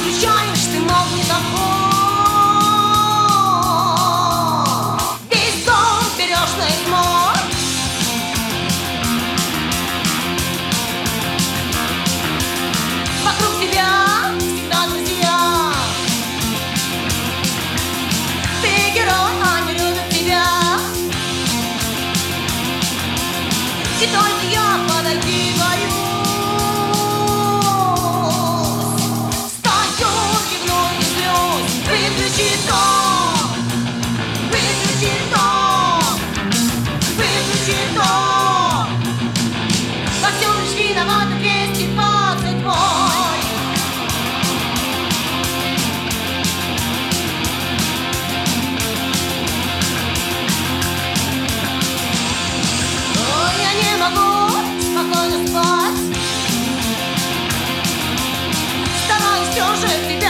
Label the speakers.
Speaker 1: Отключаешь ты магнитофон, весь дом берешь на ремонт. Вокруг тебя всегда друзья. Ты герой, они любят тебя. И только я подойти боюсь. Стою, кивну и злюсь. Выключи дом, выключи дом, выключи дом. Во всем лишь виновата 220 мой. Ой, я не могу спокойно спать. Вставай, все же ты